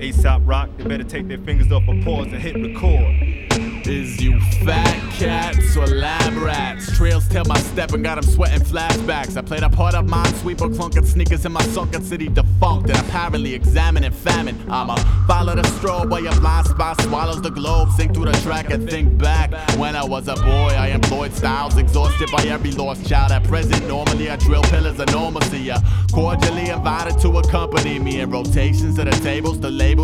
ASAP Rock, they better take their fingers off a pause and hit record. Is you fat cats or lab rats? Trails tell my step and got them sweating flashbacks. I played a part of Minesweeper, clunking sneakers in my sunken city defunct and apparently examining famine. I'ma follow the strobe while your blind spot swallows the globe. Sink through the track and think back. When I was a boy, I employed styles exhausted by every lost child. At present, normally I drill pillars of normalcy. Cordially invited to accompany me in rotations of the tables, the labels.